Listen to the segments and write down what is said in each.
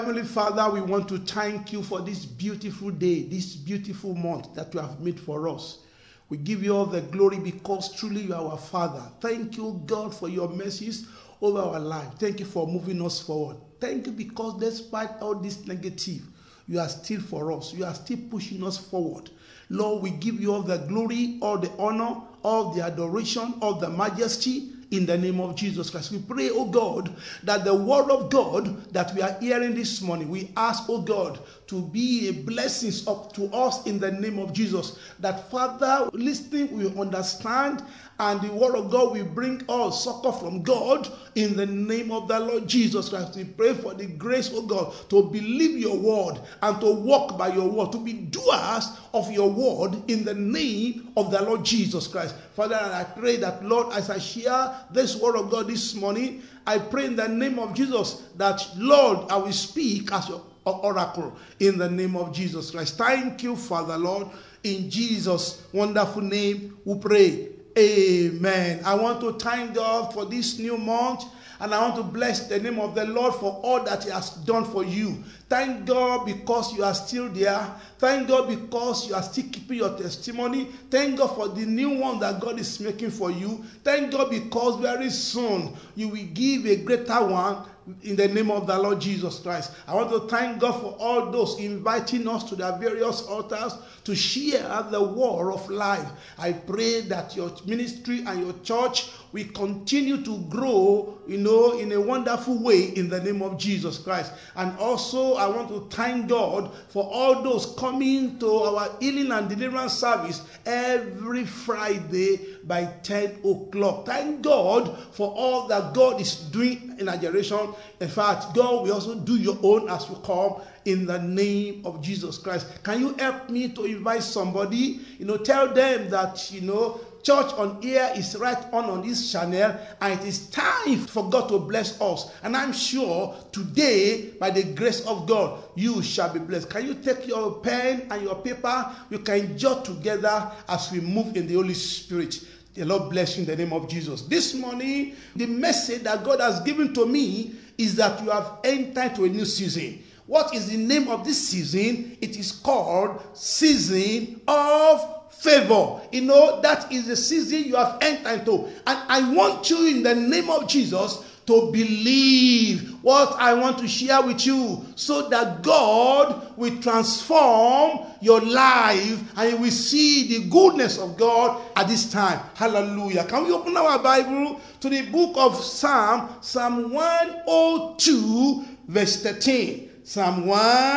Heavenly Father, we want to thank you for this beautiful day, this beautiful month that you have made for us. We give you all the glory because truly you are our Father. Thank you, God, for your mercies over our life. Thank you for moving us forward. Thank you because despite all this negative, you are still for us. You are still pushing us forward. Lord, we give you all the glory, all the honor, all the adoration, all the majesty in the name of Jesus Christ. We pray, oh God, that the word of God that we are hearing this morning, we ask, oh God, to be a blessing up to us in the name of Jesus. That Father, listening, we understand, and the word of God will bring us succor from God in the name of the Lord Jesus Christ. We pray for the grace, oh God, to believe your word and to walk by your word, to be doers of your word in the name of the Lord Jesus Christ. Father, and I pray that, Lord, as I share this word of God this morning, I pray in the name of Jesus that, Lord, I will speak as your oracle in the name of Jesus Christ. Thank you, Father, Lord. In Jesus' wonderful name we pray. Amen. I want to thank God for this new month, and I want to bless the name of the Lord for all that he has done for you. Thank God because you are still there. Thank God because you are still keeping your testimony. Thank God for the new one that God is making for you. Thank God because very soon you will give a greater one in the name of the Lord Jesus Christ. I want to thank God for all those inviting us to their various altars to share the word of life. I pray that your ministry and your church will continue to grow, in a wonderful way in the name of Jesus Christ. And also, I want to thank God for all those coming to our healing and deliverance service every Friday by 10 o'clock. Thank God for all that God is doing in our generation. In fact, God will also do your own as you come in the name of Jesus Christ. Can you help me to invite somebody? Tell them that, church on air is right on this channel, and it is time for God to bless us. And I'm sure today, by the grace of God, you shall be blessed. Can you take your pen and your paper? You can jot together as we move in the Holy Spirit. The Lord bless you in the name of Jesus. This morning, the message that God has given to me is that you have entered to a new season. What is the name of this season? It is called Season of Favor. That is the season you have entered into. And I want you in the name of Jesus to believe what I want to share with you, so that God will transform your life and you will see the goodness of God at this time. Hallelujah. Can we open our Bible to the book of Psalm 102 verse 13. Psalm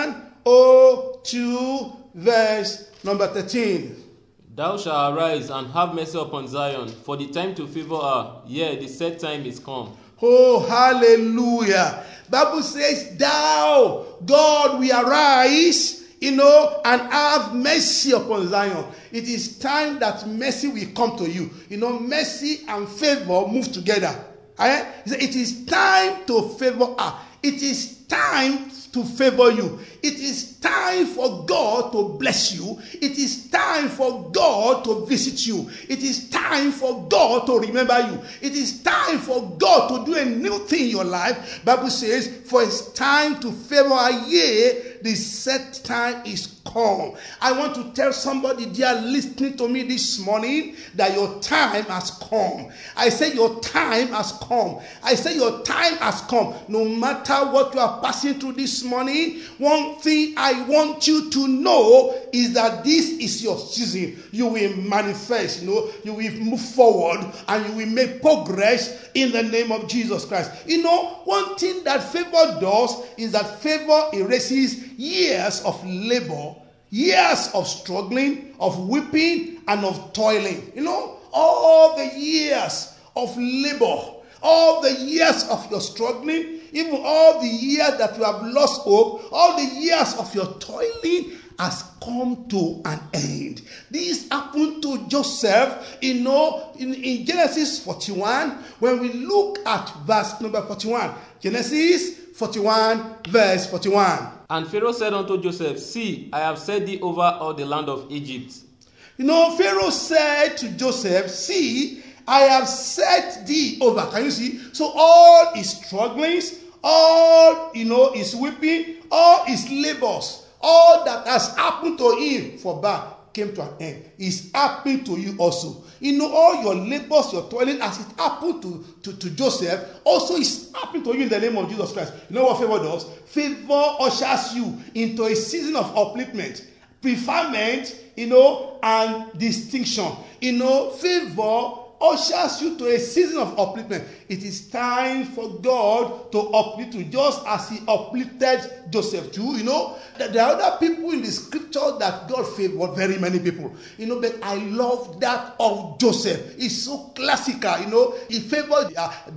102 verse number 13. Thou shalt arise and have mercy upon Zion, for the time to favor her, yea, the set time is come. Oh, hallelujah. Bible says, thou, God, will arise, and have mercy upon Zion. It is time that mercy will come to you. Mercy and favor move together. It is time to favor her. It is time to favor you. It is time for God to bless you. It is time for God to visit you. It is time for God to remember you. It is time for God to do a new thing in your life. Bible says, for it's time to favor her, yea, the set time is come. I want to tell somebody there listening to me this morning that your time has come. I say your time has come. I say your time has come. No matter what you are passing through this morning, one thing I want you to know is that this is your season. You will manifest, you will move forward, and you will make progress in the name of Jesus Christ. One thing that favor does is that favor erases years of labor, years of struggling, of weeping, and of toiling. All the years of labor, all the years of your struggling, even all the years that you have lost hope, all the years of your toiling has come to an end. This happened to Joseph, in Genesis 41, when we look at verse number 41. Genesis 41, verse 41. And Pharaoh said unto Joseph, see, I have set thee over all the land of Egypt. Pharaoh said to Joseph, see, I have set thee over. Can you see? So all his strugglings, all, his weeping, all his labors, all that has happened to him for bad came to an end. It's happening to you also. All your labors, your toiling, as it happened to Joseph, also it's happening to you in the name of Jesus Christ. You know what favor does? Favor ushers you into a season of upliftment, preferment, and distinction. Favor ushers you to a season of upliftment. It is time for God to uplift you, just as he uplifted Joseph too. There are other people in the scripture that God favored, very many people. But I love that of Joseph. It's so classical. He favored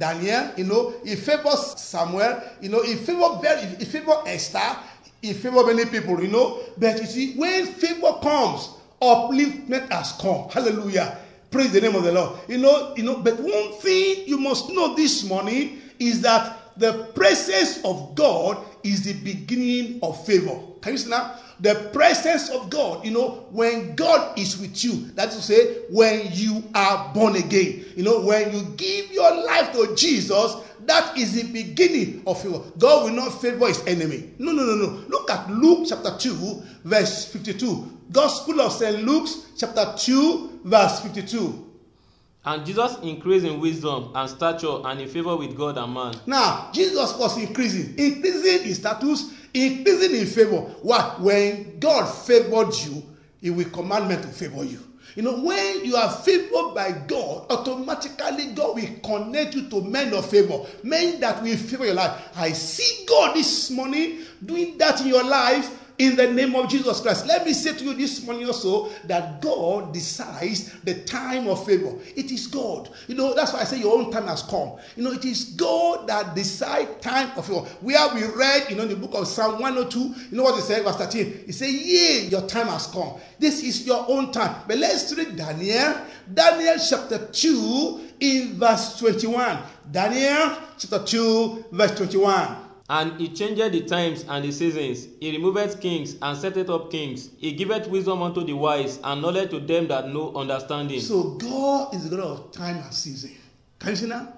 Daniel. He favored Samuel. He favored Esther. He favored many people. But you see, when favor comes, upliftment has come. Hallelujah. Praise the name of the Lord. But one thing you must know this morning is that the presence of God is the beginning of favor. Can you see now? The presence of God, when God is with you, that's to say, when you are born again, when you give your life to Jesus, that is the beginning of favor. God will not favor his enemy. No. Look at Luke chapter 2, verse 52. Gospel of St. Luke chapter 2, verse 52. And Jesus increased in wisdom and stature and in favor with God and man. Now, Jesus was increasing in status, increasing in favor. What? When God favored you, he will command men to favor you. When you are favored by God, automatically God will connect you to men of favor, men that will favor your life. I see God this morning doing that in your life. In the name of Jesus Christ. Let me say to you this morning also that God decides the time of favor. It is God. That's why I say your own time has come. It is God that decides time of favor. Where we read, in the book of Psalm 102, you know what it said, verse 13? It says, yea, your time has come. This is your own time. But let's read Daniel chapter 2 in verse 21. Daniel chapter 2 verse 21. And he changeth the times and the seasons. He removeth kings and setteth up kings. He giveth wisdom unto the wise and knowledge to them that know understanding. So God is the God of time and season. Can you see now?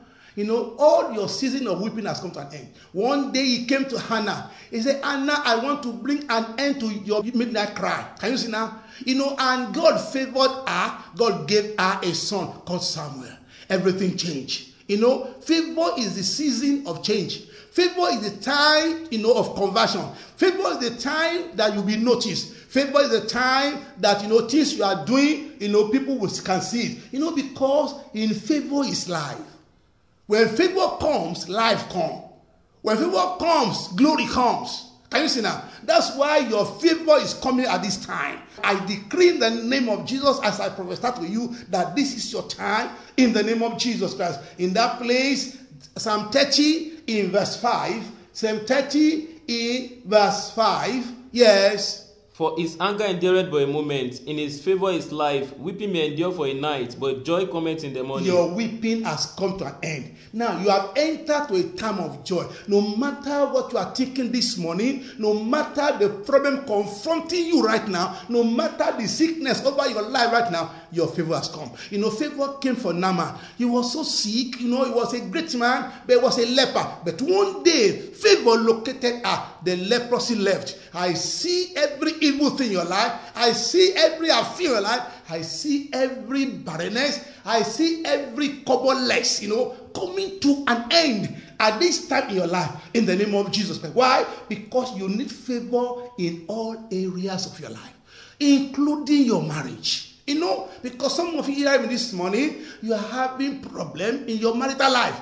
All your season of weeping has come to an end. One day he came to Hannah. He said, Hannah, I want to bring an end to your midnight cry. Can you see now? And God favored her. God gave her a son called Samuel. Everything changed. Favor is the season of change. Favor is the time, of conversion. Favor is the time that you'll be noticed. Favor is the time that, things you are doing, people can see it. Because in favor is life. When favor comes, life comes. When favor comes, glory comes. Can you see now? That's why your favor is coming at this time. I decree in the name of Jesus as I prophesy to you that this is your time in the name of Jesus Christ. In that place, Psalm 30 in verse 5. Psalm 30 in verse 5. Yes. For his anger endureth but a moment. In his favor is life. Weeping may endure for a night, but joy cometh in the morning. Your weeping has come to an end. Now you have entered to a time of joy. No matter what you are thinking this morning, no matter the problem confronting you right now, no matter the sickness over your life right now, your favor has come. Favor came for Naaman. He was so sick. He was a great man, but he was a leper. But one day, favor located her. The leprosy left. I see every evil thing in your life. I see every affair in your life. I see every barrenness. I see every cobbleless, coming to an end at this time in your life in the name of Jesus Christ. Why? Because you need favor in all areas of your life, including your marriage. Because some of you here this morning, you are having problem in your marital life.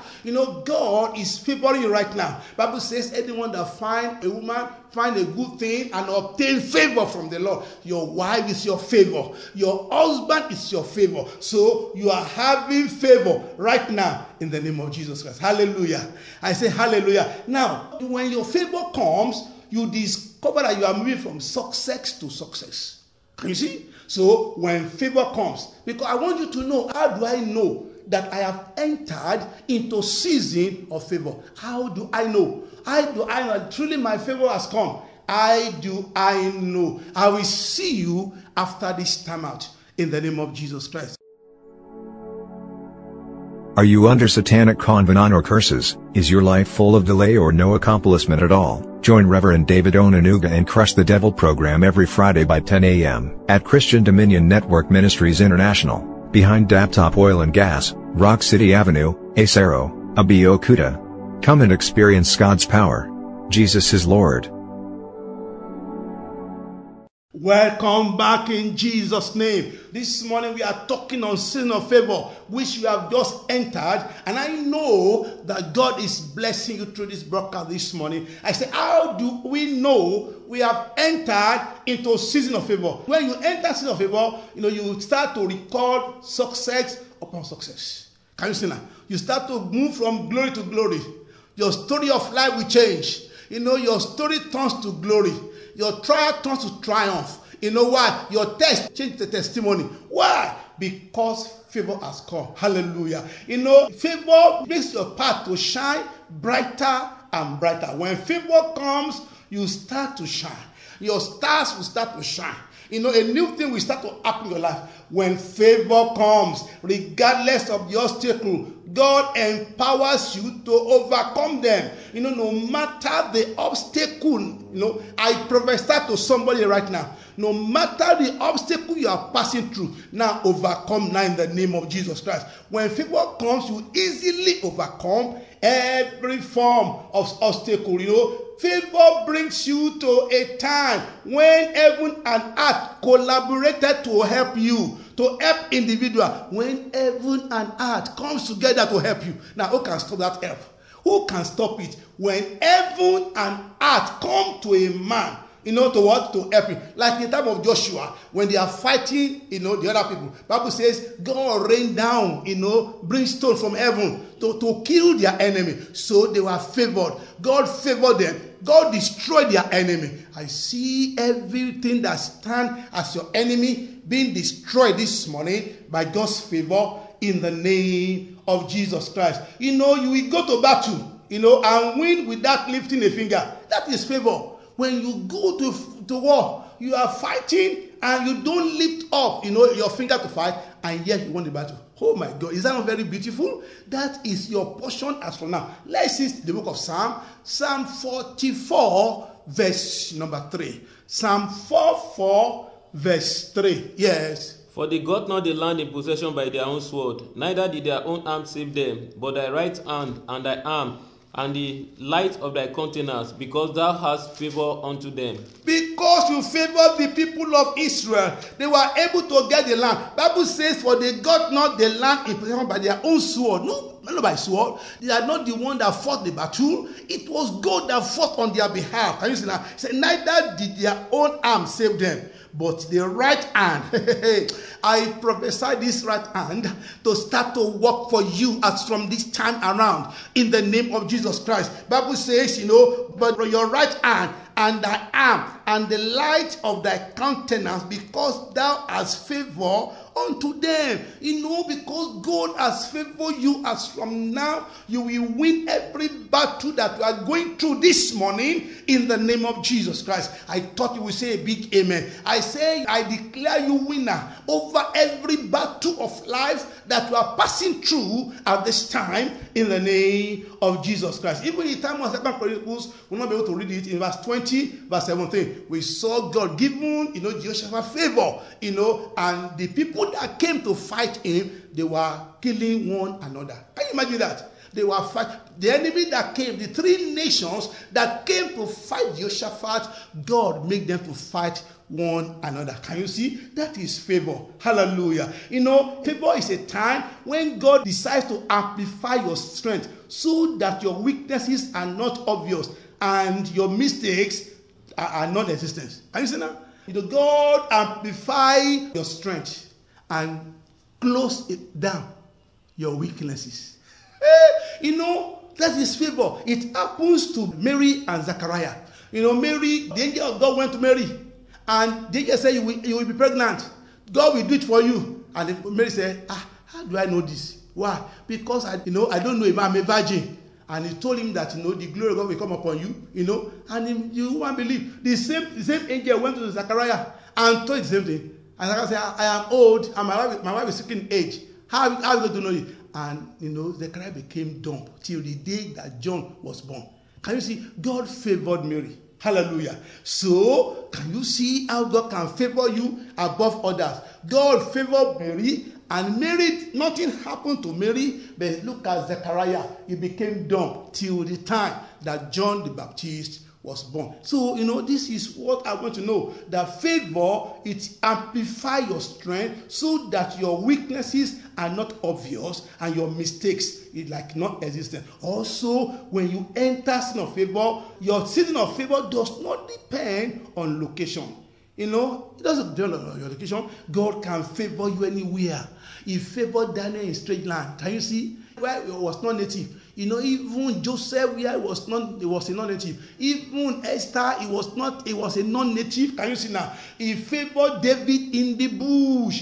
God is favoring you right now. Bible says anyone that find a woman, find a good thing and obtain favor from the Lord. Your wife is your favor. Your husband is your favor. So you are having favor right now in the name of Jesus Christ. Hallelujah. I say hallelujah. Now, when your favor comes, you discover that you are moving from success to success. Can you see? So when favor comes, because I want you to know, how do I know that I have entered into season of favor? How do I know? How do I know truly my favor has come? I know? I will see you after this time out in the name of Jesus Christ. Are you under satanic covenant or curses? Is your life full of delay or no accomplishment at all? Join Reverend David Onanuga and Crush the Devil program every Friday by 10 a.m. at Christian Dominion Network Ministries International, behind Daptop Oil and Gas, Rock City Avenue, Acero, Abeokuta. Come and experience God's power. Jesus is Lord. Welcome back in Jesus' name. This morning we are talking on season of favor, which we have just entered. And I know that God is blessing you through this broadcast this morning. I say, how do we know we have entered into season of favor? When you enter season of favor, you start to record success upon success. Can you see now? You start to move from glory to glory. Your story of life will change. Your story turns to glory. Your trial turns to triumph. You know why? Your test changes to testimony. Why? Because favor has come. Hallelujah. Favor makes your path to shine brighter and brighter. When favor comes, you start to shine. Your stars will start to shine. A new thing will start to happen in your life. When favor comes, regardless of the obstacle, God empowers you to overcome them. No matter the obstacle, I prophesy to somebody right now. No matter the obstacle you are passing through, now overcome now in the name of Jesus Christ. When favor comes, you easily overcome every form of obstacle. Favor brings you to a time when heaven and earth collaborated to help you, to help individual. When heaven and earth comes together to help you. Now, who can stop that help? Who can stop it? When heaven and earth come to a man, to what? To help him. Like in the time of Joshua, when they are fighting, the other people. Bible says, God rained down, brimstone from heaven to kill their enemy. So they were favored. God favored them. God destroyed their enemy. I see everything that stands as your enemy being destroyed this morning by God's favor in the name of Jesus Christ. You will go to battle, and win without lifting a finger. That is favor. When you go to war, you are fighting and you don't lift up, your finger to fight, and yet you won the battle. Oh my God, is that not very beautiful? That is your portion as from now. Let's see the book of Psalm 44, verse number 3. Psalm 44, verse 3. Yes. For they got not the land in possession by their own sword, neither did their own arm save them, but thy right hand and thy arm, and the light of thy countenance, because thou hast favor unto them. Because you favored the people of Israel, they were able to get the land. Bible says, for they got not the land in possession by their own sword. No, not by sword. They are not the one that fought the battle. It was God that fought on their behalf. Can you see now? Say, neither did their own arm save them, but the right hand. I prophesy this right hand to start to work for you as from this time around in the name of Jesus Christ. Bible says, but your right hand and thy arm and the light of thy countenance, because thou hast favor unto them. Because God has favored you, as from now you will win every battle that you are going through this morning in the name of Jesus Christ. I thought you would say a big amen. I say, I declare you winner over every battle of life that you are passing through at this time in the name of Jesus Christ. Even in the time of 2 Chronicles, we'll not be able to read it in verse 20, verse 17. We saw God giving, Jehoshaphat favor, and the people that came to fight him, they were killing one another. Can you imagine that? They were fighting. The enemy that came, the three nations that came to fight Jehoshaphat, God made them to fight one another. Can you see? That is favor. Hallelujah. Favor is a time when God decides to amplify your strength so that your weaknesses are not obvious and your mistakes are non-existent. Can you see now? God amplify your strength and close it down, your weaknesses. That is favor. It happens to Mary and Zachariah. Mary, the angel of God went to Mary, and the angel said, you will be pregnant. God will do it for you. And Mary said, how do I know this? Why? Because I don't know if I'm a virgin. And he told him that, the glory of God will come upon you, and you won't believe. The same angel went to Zachariah and told the same thing. And Zachariah said, I am old, and my wife is seeking age. How are you going to know it? And, Zechariah became dumb till the day that John was born. Can you see? God favored Mary. Hallelujah. So, can you see how God can favor you above others? God favored Mary, and Mary, nothing happened to Mary, but look at Zechariah. He became dumb till the time that John the Baptist was born. So, this is what I want to know. That favor, it amplifies your strength so that your weaknesses are not obvious and your mistakes is like not existent. Also, when you enter season of favor, your season of favor does not depend on location. It doesn't depend on your location. God can favor you anywhere. He favored Daniel in strange land. Can you see? Where he was not native. Even Joseph, where he was a non-native. Even Esther, he was a non-native. Can you see now? He favored David in the bush.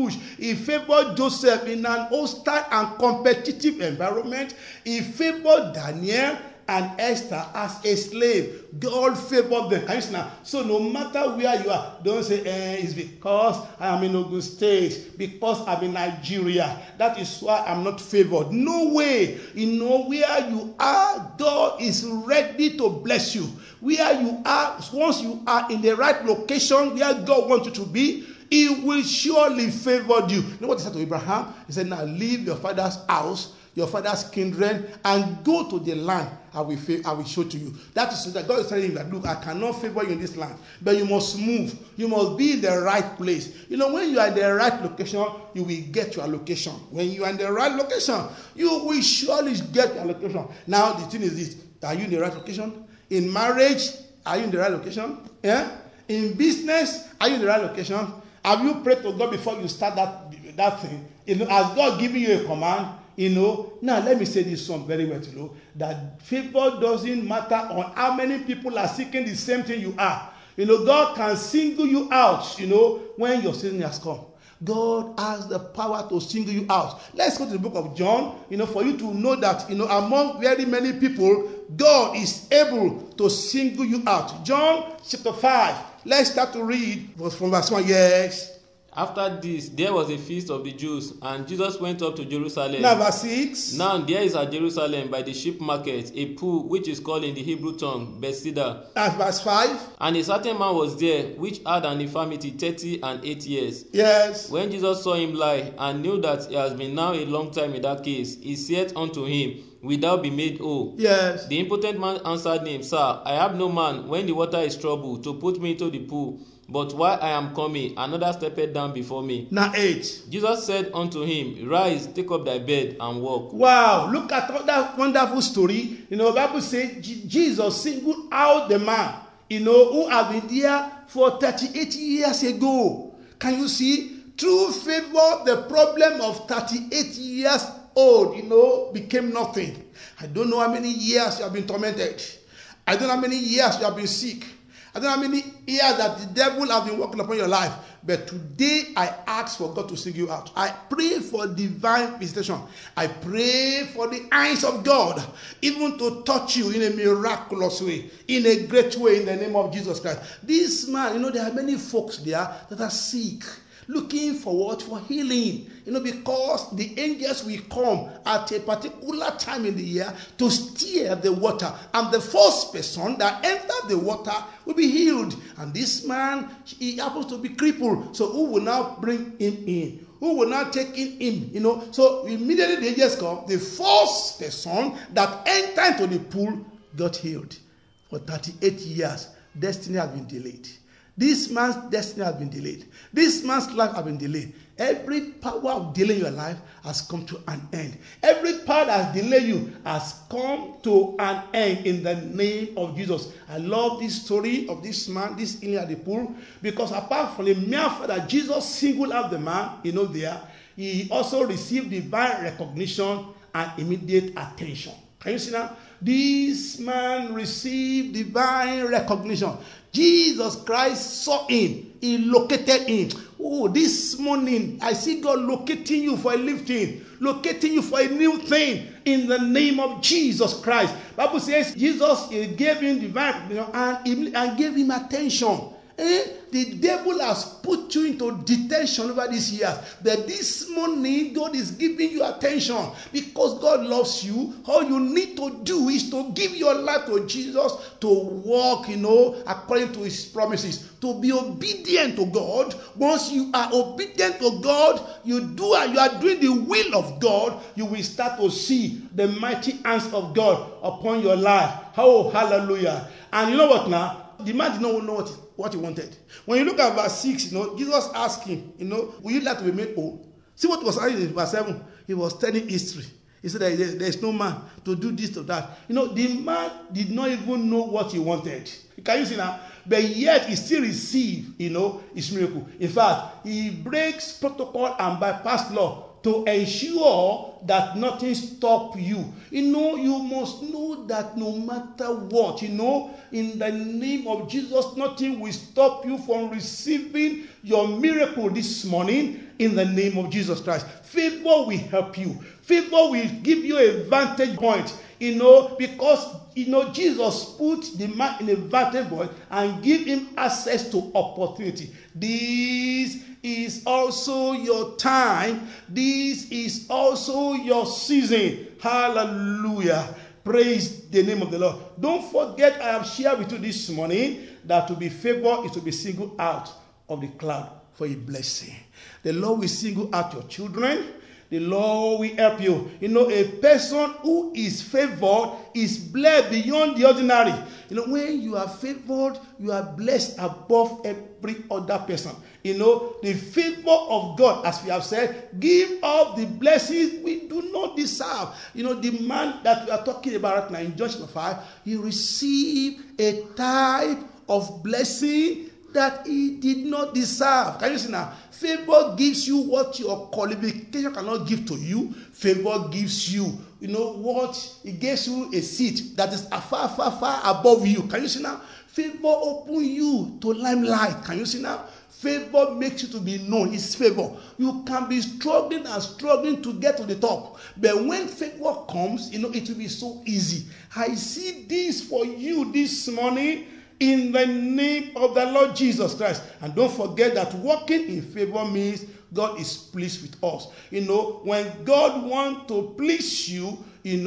He favored Joseph in an hostile and competitive environment. He favored Daniel and Esther as a slave. God favored them. Can you see now? So no matter where you are, don't say, it's because I am in Ogun State, because I'm in Nigeria. That is why I'm not favored. No way. Where you are, God is ready to bless you. Where you are, once you are in the right location where God wants you to be, He will surely favor you. You know what He said to Abraham? He said, now leave your father's house, your father's kindred, and go to the land I will show to you. That is that God is telling you that, look, I cannot favor you in this land, but you must move. You must be in the right place. When you are in the right location, you will get your location. When you are in the right location, you will surely get your location. Now, the thing is this. Are you in the right location? In marriage, are you in the right location? Yeah? In business, are you in the right location? Have you prayed to God before you start that thing? Has God given you a command? Now let me say this one very well that favor doesn't matter on how many people are seeking the same thing you are. God can single you out, when your season has come. God has the power to single you out. Let's go to the book of John, for you to know that, among very many people, God is able to single you out. John chapter 5. Let's start to read from verse 1. Yes. After this, there was a feast of the Jews, and Jesus went up to Jerusalem. Now, verse 6. Now there is at Jerusalem by the sheep market a pool which is called in the Hebrew tongue Bethesda. And verse 5. And a certain man was there which had an infirmity 38 years. Yes. When Jesus saw him lie, and knew that he has been now a long time in that case, he said unto him, Wilt thou be made whole? Yes. The impotent man answered him, Sir, I have no man, when the water is troubled, to put me into the pool. But while I am coming, another stepped down before me. Now 8. Jesus said unto him, Rise, take up thy bed, and walk. Wow, look at that wonderful story. The Bible says Jesus singled out the man, who had been there for 38 years ago. Can you see? Through favor, the problem of 38 years old, became nothing. I don't know how many years you have been tormented. I don't know how many years you have been sick. I don't know how many years that the devil has been working upon your life. But today I ask for God to sing you out. I pray for divine visitation. I pray for the eyes of God, even to touch you in a miraculous way, in a great way, in the name of Jesus Christ. This man, there are many folks there that are sick, looking forward for healing, because the angels will come at a particular time in the year to stir the water, and the first person that enters the water will be healed. And this man, he happens to be crippled, so who will now bring him in? Who will now take in him? So immediately the angels come, the first person that entered into the pool got healed. For 38 years, destiny has been delayed. This man's destiny has been delayed. This man's life has been delayed. Every power of delay in your life has come to an end. Every power that has delayed you has come to an end in the name of Jesus. I love this story of this man, this healing at the pool, because apart from the mere fact that Jesus singled out the man, there, he also received divine recognition and immediate attention. Can you see now? This man received divine recognition. Jesus Christ saw him. He located him. Oh, this morning, I see God locating you for a lifting, locating you for a new thing in the name of Jesus Christ. Bible says Jesus gave him divine recognition and gave him attention. The devil has put you into detention over these years. But this morning, God is giving you attention because God loves you. All you need to do is to give your life to Jesus, to walk, according to his promises, to be obedient to God. Once you are obedient to God, you are doing the will of God, you will start to see the mighty hands of God upon your life. Oh, hallelujah. And you know what now? The man did not know what he wanted. When you look at verse 6, Jesus asked him, will you like to be made whole? See what was happening in verse 7? He was telling history. He said that there is no man to do this or that. The man did not even know what he wanted. Can you see now? But yet he still received, his miracle. In fact, he breaks protocol and bypass law to ensure that nothing stops you. You must know that no matter what, in the name of Jesus, nothing will stop you from receiving your miracle this morning in the name of Jesus Christ. Favor will help you. Favor will give you a vantage point, because, Jesus put the man in a vantage point and give him access to opportunity. This is also your time. This is also your season. Hallelujah. Praise the name of the Lord. Don't forget, I have shared with you this morning that to be favored is to be singled out of the cloud for a blessing. The Lord will single out your children. The Lord will help you. A person who is favored is blessed beyond the ordinary. When you are favored, you are blessed above every other person. The favor of God, as we have said, give up the blessings we do not deserve. The man that we are talking about right now in John chapter 5, he received a type of blessing that he did not deserve. Can you see now? Favor gives you what your qualification cannot give to you. Favor gives you, what? It gives you a seat that is far, far, far above you. Can you see now? Favor opens you to limelight. Can you see now? Favor makes you to be known. It's favor. You can be struggling and struggling to get to the top. But when favor comes, it will be so easy. I see this for you this morning, in the name of the Lord Jesus Christ. And don't forget that walking in favor means God is pleased with us. When God wants to please you,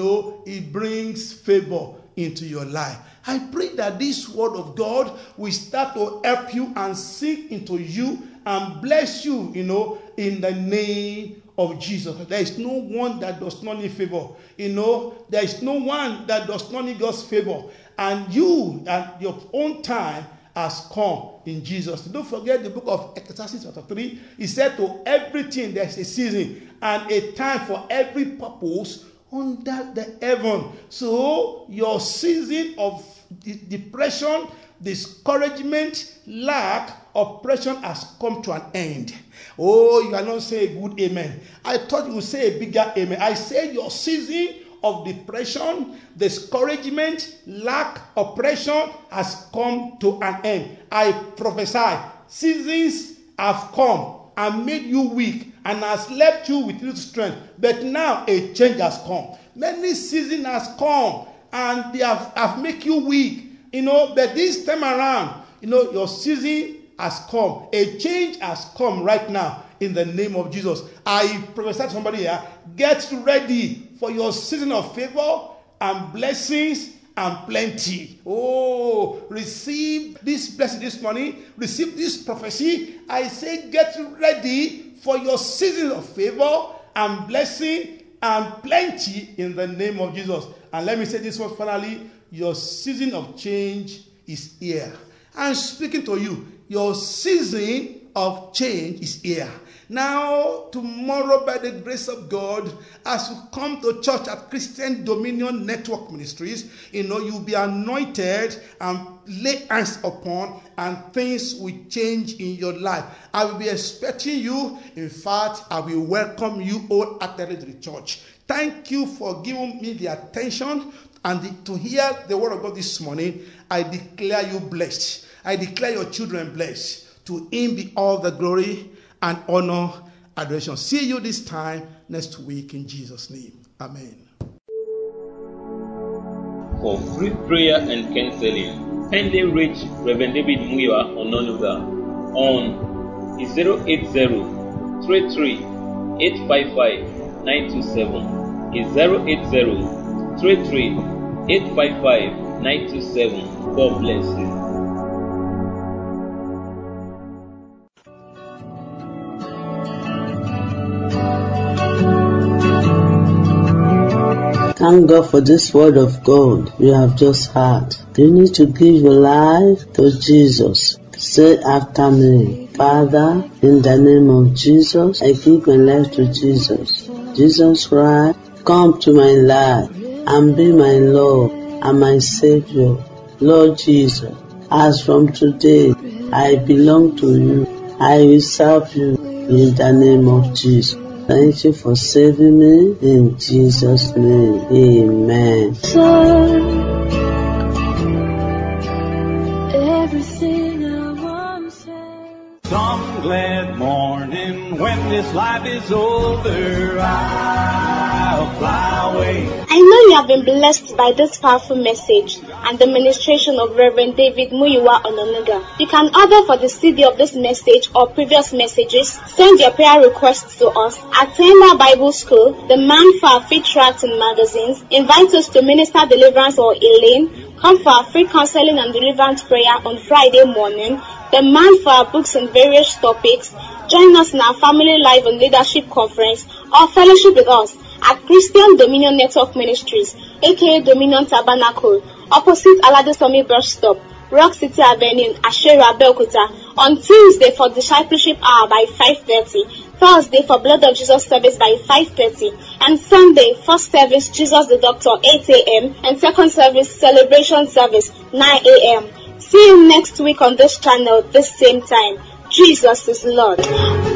He brings favor into your life. I pray that this word of God will start to help you and sink into you and bless you, in the name of Jesus. There is no one that does not need favor. There is no one that does not need God's favor. And you, at your own time, has come in Jesus. Don't forget the book of Ecclesiastes chapter 3. He said to everything there is a season and a time for every purpose under the heaven. So your season of depression, discouragement, lack, oppression has come to an end. Oh, you are not saying a good amen. I thought you would say a bigger amen. I say your season of depression, discouragement, lack, oppression has come to an end. I prophesy, seasons have come and made you weak and has left you with little strength. But now a change has come. Many seasons has come and they have made you weak. But this time around, your season has come. A change has come right now in the name of Jesus. I prophesy to somebody here, get ready for your season of favor and blessings and plenty. Oh, receive this blessing this morning. Receive this prophecy. I say get ready for your season of favor and blessing and plenty in the name of Jesus. And let me say this one finally. Your season of change is here. I'm speaking to you. Your season of change is here. Now, tomorrow, by the grace of God, as you come to church at Christian Dominion Network Ministries, you'll be anointed and lay hands upon, and things will change in your life. I will be expecting you. In fact, I will welcome you all at the church. Thank you for giving me the attention and to hear the word of God this morning. I declare you blessed. I declare your children blessed. To him be all the glory and honor, adoration. See you this time next week in Jesus' name. Amen. For free prayer and counseling, Kindly reach Reverend David Muyiwa Ononuga on 080-33-855-927. It's 080-33-855-927. God bless you. Thank God for this word of God you have just heard. You need to give your life to Jesus. Say after me, Father, in the name of Jesus, I give my life to Jesus. Jesus Christ, come to my life and be my Lord and my Savior. Lord Jesus, as from today, I belong to you. I will serve you in the name of Jesus. Thank you for saving me in Jesus' name. Amen. Everything I want said. Some glad morning when this life is over, I'll fly away. I know you have been blessed by this powerful message and the ministration of Reverend David Muyiwa Ononuga. You can order for the CD of this message or previous messages. Send your prayer requests to us. Attend our Bible School, the Man for our Free Tracts and Magazines. Invite us to Minister Deliverance or Elaine. Come for our free counseling and deliverance prayer on Friday morning. The Man for our books on various topics. Join us in our Family Life and Leadership Conference or fellowship with us at Christian Dominion Network Ministries, aka Dominion Tabernacle, opposite Aladesomi Bus Stop, Rock City Avenue, Ashera, Belkuta, on Tuesday for Discipleship Hour by 5:30, Thursday for Blood of Jesus service by 5:30, and Sunday, first service Jesus the Doctor 8 a.m. and second service Celebration service 9 a.m. See you next week on this channel, this same time. Jesus is Lord.